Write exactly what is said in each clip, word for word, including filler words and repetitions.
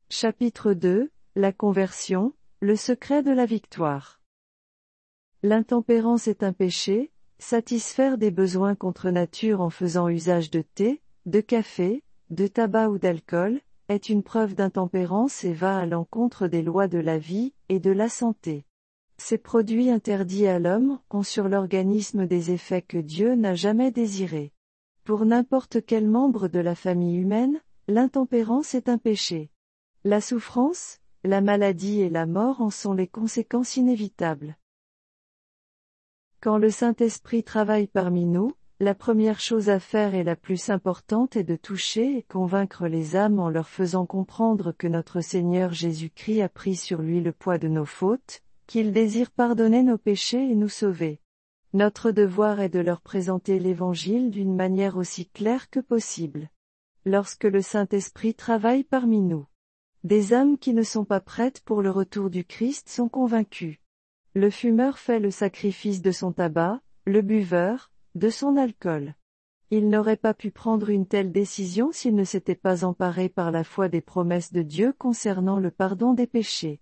Chapitre deux, La conversion, le secret de la victoire. L'intempérance est un péché. Satisfaire des besoins contre nature en faisant usage de thé, de café, de tabac ou d'alcool, est une preuve d'intempérance et va à l'encontre des lois de la vie et de la santé. Ces produits interdits à l'homme ont sur l'organisme des effets que Dieu n'a jamais désirés. Pour n'importe quel membre de la famille humaine, l'intempérance est un péché. La souffrance, la maladie et la mort en sont les conséquences inévitables. Quand le Saint-Esprit travaille parmi nous, la première chose à faire et la plus importante est de toucher et convaincre les âmes en leur faisant comprendre que notre Seigneur Jésus-Christ a pris sur lui le poids de nos fautes, qu'il désire pardonner nos péchés et nous sauver. Notre devoir est de leur présenter l'Évangile d'une manière aussi claire que possible. Lorsque le Saint-Esprit travaille parmi nous, des âmes qui ne sont pas prêtes pour le retour du Christ sont convaincues. Le fumeur fait le sacrifice de son tabac, le buveur, de son alcool. Il n'aurait pas pu prendre une telle décision s'il ne s'était pas emparé par la foi des promesses de Dieu concernant le pardon des péchés.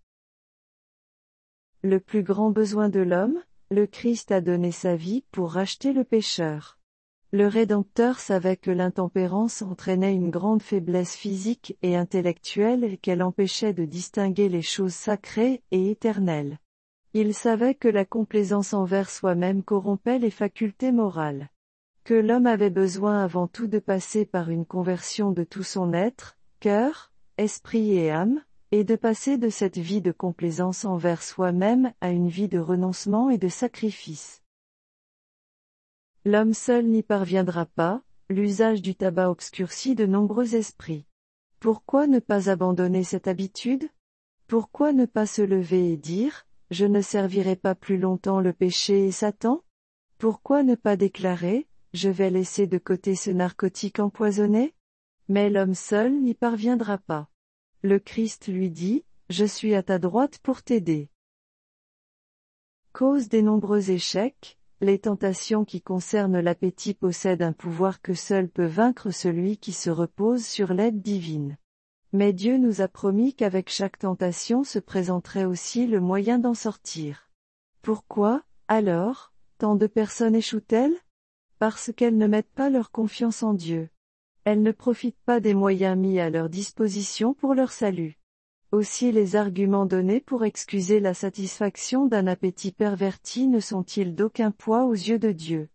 Le plus grand besoin de l'homme, le Christ a donné sa vie pour racheter le pécheur. Le Rédempteur savait que l'intempérance entraînait une grande faiblesse physique et intellectuelle et qu'elle empêchait de distinguer les choses sacrées et éternelles. Il savait que la complaisance envers soi-même corrompait les facultés morales. Que l'homme avait besoin avant tout de passer par une conversion de tout son être, cœur, esprit et âme, et de passer de cette vie de complaisance envers soi-même à une vie de renoncement et de sacrifice. L'homme seul n'y parviendra pas, l'usage du tabac obscurcit de nombreux esprits. Pourquoi ne pas abandonner cette habitude? Pourquoi ne pas se lever et dire, je ne servirai pas plus longtemps le péché et Satan? Pourquoi ne pas déclarer, je vais laisser de côté ce narcotique empoisonné? Mais l'homme seul n'y parviendra pas. Le Christ lui dit, je suis à ta droite pour t'aider. Cause des nombreux échecs, les tentations qui concernent l'appétit possèdent un pouvoir que seul peut vaincre celui qui se repose sur l'aide divine. Mais Dieu nous a promis qu'avec chaque tentation se présenterait aussi le moyen d'en sortir. Pourquoi, alors, tant de personnes échouent-elles? Parce qu'elles ne mettent pas leur confiance en Dieu. Elles ne profitent pas des moyens mis à leur disposition pour leur salut. Aussi les arguments donnés pour excuser la satisfaction d'un appétit perverti ne sont-ils d'aucun poids aux yeux de Dieu.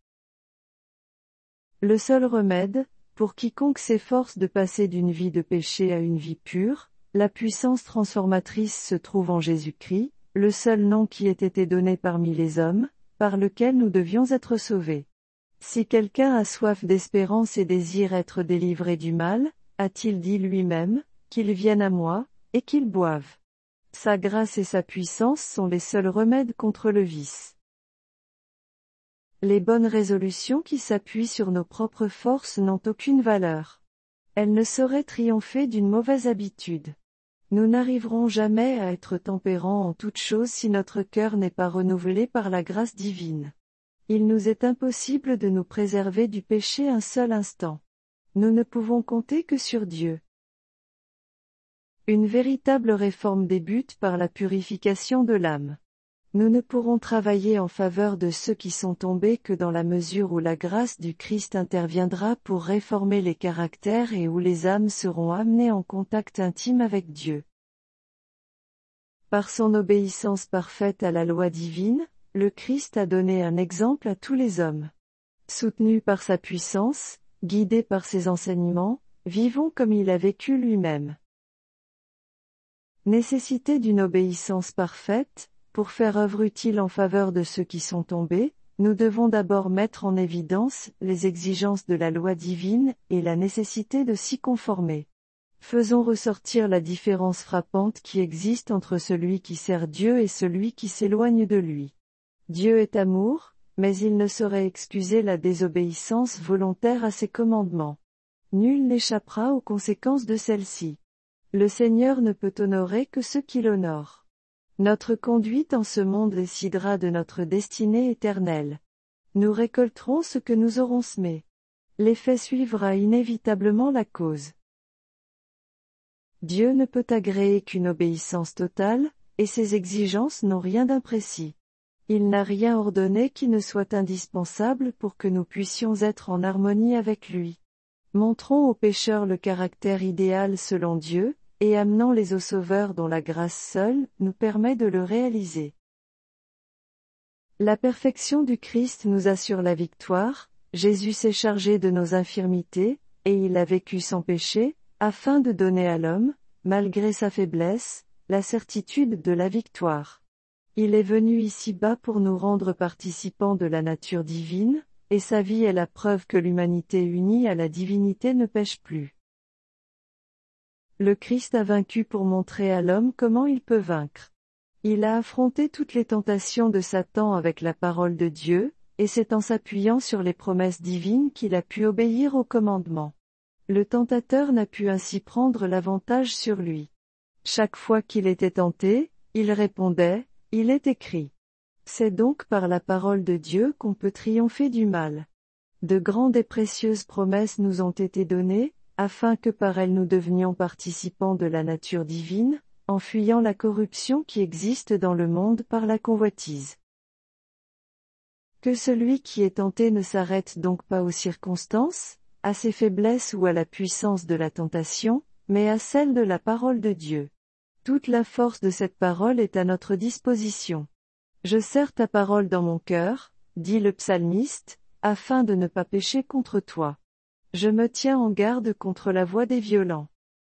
Le seul remède, pour quiconque s'efforce de passer d'une vie de péché à une vie pure, la puissance transformatrice se trouve en Jésus-Christ, le seul nom qui ait été donné parmi les hommes, par lequel nous devions être sauvés. Si quelqu'un a soif d'espérance et désire être délivré du mal, a-t-il dit lui-même, qu'il vienne à moi, et qu'il boive. Sa grâce et sa puissance sont les seuls remèdes contre le vice. Les bonnes résolutions qui s'appuient sur nos propres forces n'ont aucune valeur. Elles ne sauraient triompher d'une mauvaise habitude. Nous n'arriverons jamais à être tempérants en toutes choses si notre cœur n'est pas renouvelé par la grâce divine. Il nous est impossible de nous préserver du péché un seul instant. Nous ne pouvons compter que sur Dieu. Une véritable réforme débute par la purification de l'âme. Nous ne pourrons travailler en faveur de ceux qui sont tombés que dans la mesure où la grâce du Christ interviendra pour réformer les caractères et où les âmes seront amenées en contact intime avec Dieu. Par son obéissance parfaite à la loi divine, le Christ a donné un exemple à tous les hommes. Soutenu par sa puissance, guidé par ses enseignements, vivons comme il a vécu lui-même. Nécessité d'une obéissance parfaite, pour faire œuvre utile en faveur de ceux qui sont tombés, nous devons d'abord mettre en évidence les exigences de la loi divine et la nécessité de s'y conformer. Faisons ressortir la différence frappante qui existe entre celui qui sert Dieu et celui qui s'éloigne de lui. Dieu est amour, mais il ne saurait excuser la désobéissance volontaire à ses commandements. Nul n'échappera aux conséquences de celle-ci. Le Seigneur ne peut honorer que ceux qui l'honorent. Notre conduite en ce monde décidera de notre destinée éternelle. Nous récolterons ce que nous aurons semé. L'effet suivra inévitablement la cause. Dieu ne peut agréer qu'une obéissance totale, et ses exigences n'ont rien d'imprécis. Il n'a rien ordonné qui ne soit indispensable pour que nous puissions être en harmonie avec lui. Montrons aux pécheurs le caractère idéal selon Dieu, et amenons-les au Sauveur dont la grâce seule nous permet de le réaliser. La perfection du Christ nous assure la victoire. Jésus s'est chargé de nos infirmités, et il a vécu sans péché, afin de donner à l'homme, malgré sa faiblesse, la certitude de la victoire. Il est venu ici-bas pour nous rendre participants de la nature divine, et sa vie est la preuve que l'humanité unie à la divinité ne pêche plus. Le Christ a vaincu pour montrer à l'homme comment il peut vaincre. Il a affronté toutes les tentations de Satan avec la parole de Dieu, et c'est en s'appuyant sur les promesses divines qu'il a pu obéir aux commandements. Le tentateur n'a pu ainsi prendre l'avantage sur lui. Chaque fois qu'il était tenté, il répondait, « Il est écrit ». C'est donc par la parole de Dieu qu'on peut triompher du mal. De grandes et précieuses promesses nous ont été données, afin que par elles nous devenions participants de la nature divine, en fuyant la corruption qui existe dans le monde par la convoitise. Que celui qui est tenté ne s'arrête donc pas aux circonstances, à ses faiblesses ou à la puissance de la tentation, mais à celle de la parole de Dieu. Toute la force de cette parole est à notre disposition. Je serre ta parole dans mon cœur, dit le psalmiste, afin de ne pas pécher contre toi. Je me tiens en garde contre la voix des violents.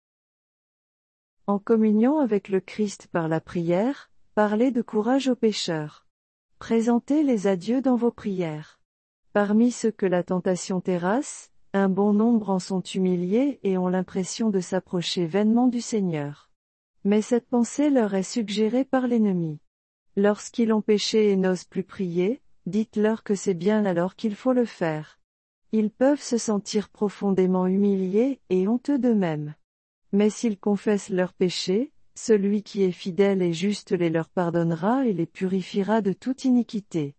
En communion avec le Christ par la prière, parlez de courage aux pécheurs. Présentez-les à Dieu dans vos prières. Parmi ceux que la tentation terrasse, un bon nombre en sont humiliés et ont l'impression de s'approcher vainement du Seigneur. Mais cette pensée leur est suggérée par l'ennemi. Lorsqu'ils ont péché et n'osent plus prier, dites-leur que c'est bien alors qu'il faut le faire. Ils peuvent se sentir profondément humiliés et honteux d'eux-mêmes. Mais s'ils confessent leurs péchés, celui qui est fidèle et juste les leur pardonnera et les purifiera de toute iniquité.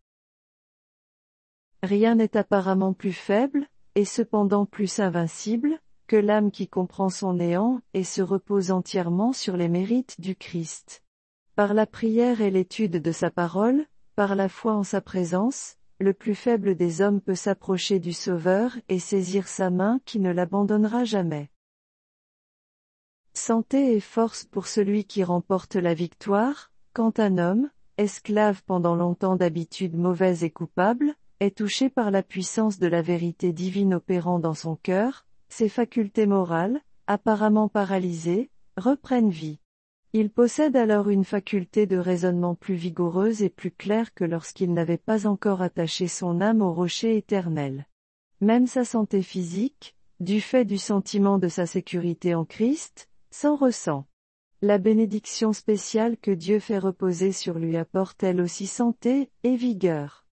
Rien n'est apparemment plus faible, et cependant plus invincible, que l'âme qui comprend son néant et se repose entièrement sur les mérites du Christ. Par la prière et l'étude de sa parole, par la foi en sa présence, le plus faible des hommes peut s'approcher du Sauveur et saisir sa main qui ne l'abandonnera jamais. Santé et force pour celui qui remporte la victoire, quand un homme, esclave pendant longtemps d'habitudes mauvaises et coupables, est touché par la puissance de la vérité divine opérant dans son cœur, ses facultés morales, apparemment paralysées, reprennent vie. Il possède alors une faculté de raisonnement plus vigoureuse et plus claire que lorsqu'il n'avait pas encore attaché son âme au rocher éternel. Même sa santé physique, du fait du sentiment de sa sécurité en Christ, s'en ressent. La bénédiction spéciale que Dieu fait reposer sur lui apporte elle aussi santé et vigueur.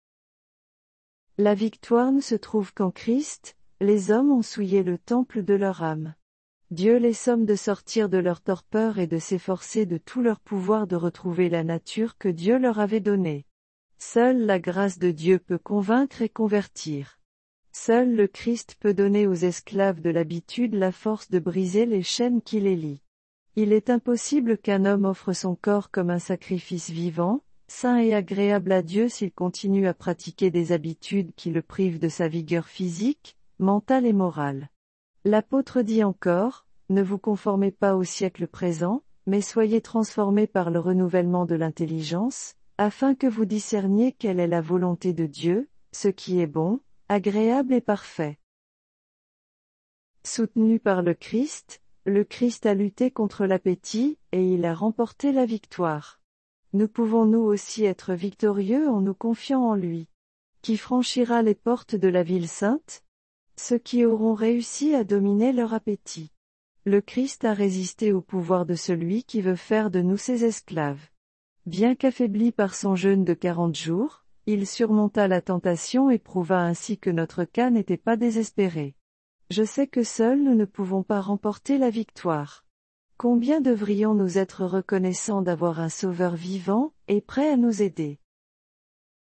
La victoire ne se trouve qu'en Christ, les hommes ont souillé le temple de leur âme. Dieu les somme de sortir de leur torpeur et de s'efforcer de tout leur pouvoir de retrouver la nature que Dieu leur avait donnée. Seule la grâce de Dieu peut convaincre et convertir. Seul le Christ peut donner aux esclaves de l'habitude la force de briser les chaînes qui les lient. Il est impossible qu'un homme offre son corps comme un sacrifice vivant, saint et agréable à Dieu s'il continue à pratiquer des habitudes qui le privent de sa vigueur physique, mentale et morale. L'apôtre dit encore, « Ne vous conformez pas au siècle présent, mais soyez transformés par le renouvellement de l'intelligence, afin que vous discerniez quelle est la volonté de Dieu, ce qui est bon, agréable et parfait. » Soutenu par le Christ, le Christ a lutté contre l'appétit, et il a remporté la victoire. Nous pouvons nous aussi être victorieux en nous confiant en lui. Qui franchira les portes de la ville sainte? Ceux qui auront réussi à dominer leur appétit. Le Christ a résisté au pouvoir de celui qui veut faire de nous ses esclaves. Bien qu'affaibli par son jeûne de quarante jours, il surmonta la tentation et prouva ainsi que notre cas n'était pas désespéré. Je sais que seuls nous ne pouvons pas remporter la victoire. Combien devrions-nous être reconnaissants d'avoir un Sauveur vivant, et prêt à nous aider?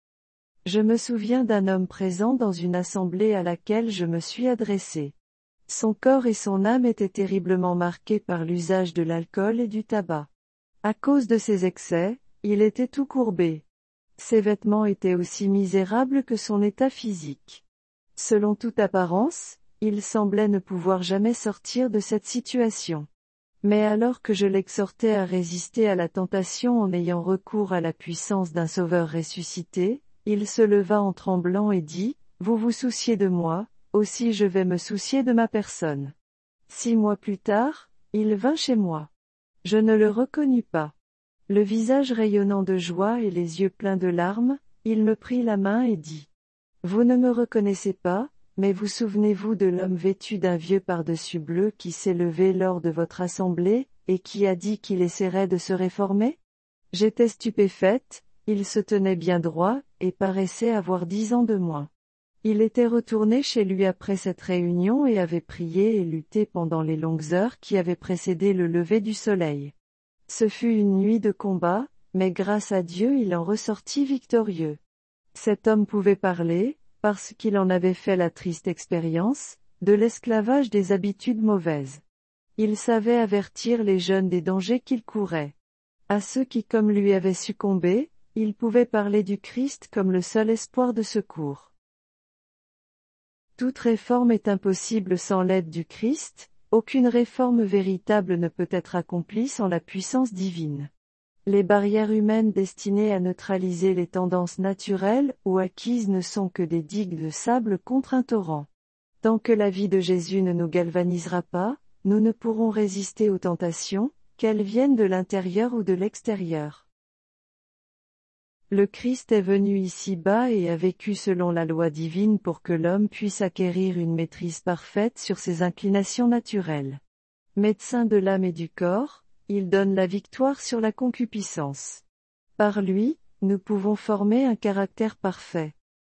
Je me souviens d'un homme présent dans une assemblée à laquelle je me suis adressé. Son corps et son âme étaient terriblement marqués par l'usage de l'alcool et du tabac. À cause de ses excès, il était tout courbé. Ses vêtements étaient aussi misérables que son état physique. Selon toute apparence, il semblait ne pouvoir jamais sortir de cette situation. Mais alors que je l'exhortais à résister à la tentation en ayant recours à la puissance d'un Sauveur ressuscité, il se leva en tremblant et dit, « Vous vous souciez de moi, aussi je vais me soucier de ma personne. » Six mois plus tard, il vint chez moi. Je ne le reconnus pas. Le visage rayonnant de joie et les yeux pleins de larmes, il me prit la main et dit, « Vous ne me reconnaissez pas, mais vous souvenez-vous de l'homme vêtu d'un vieux pardessus bleu qui s'est levé lors de votre assemblée, et qui a dit qu'il essaierait de se réformer? » J'étais stupéfaite, il se tenait bien droit, et paraissait avoir dix ans de moins. Il était retourné chez lui après cette réunion et avait prié et lutté pendant les longues heures qui avaient précédé le lever du soleil. Ce fut une nuit de combat, mais grâce à Dieu il en ressortit victorieux. Cet homme pouvait parler, parce qu'il en avait fait la triste expérience, de l'esclavage des habitudes mauvaises. Il savait avertir les jeunes des dangers qu'ils couraient. À ceux qui comme lui avaient succombé, il pouvait parler du Christ comme le seul espoir de secours. Toute réforme est impossible sans l'aide du Christ, aucune réforme véritable ne peut être accomplie sans la puissance divine. Les barrières humaines destinées à neutraliser les tendances naturelles ou acquises ne sont que des digues de sable contre un torrent. Tant que la vie de Jésus ne nous galvanisera pas, nous ne pourrons résister aux tentations, qu'elles viennent de l'intérieur ou de l'extérieur. Le Christ est venu ici-bas et a vécu selon la loi divine pour que l'homme puisse acquérir une maîtrise parfaite sur ses inclinations naturelles. Médecin de l'âme et du corps, il donne la victoire sur la concupiscence. Par lui, nous pouvons former un caractère parfait.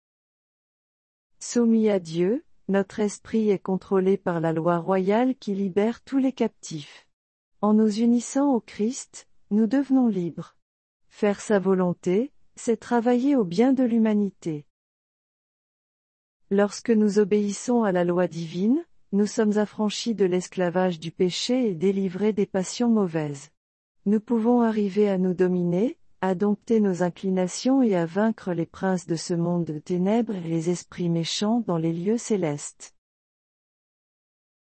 Soumis à Dieu, notre esprit est contrôlé par la loi royale qui libère tous les captifs. En nous unissant au Christ, nous devenons libres. Faire sa volonté, c'est travailler au bien de l'humanité. Lorsque nous obéissons à la loi divine, nous sommes affranchis de l'esclavage du péché et délivrés des passions mauvaises. Nous pouvons arriver à nous dominer, à dompter nos inclinations et à vaincre les princes de ce monde de ténèbres et les esprits méchants dans les lieux célestes.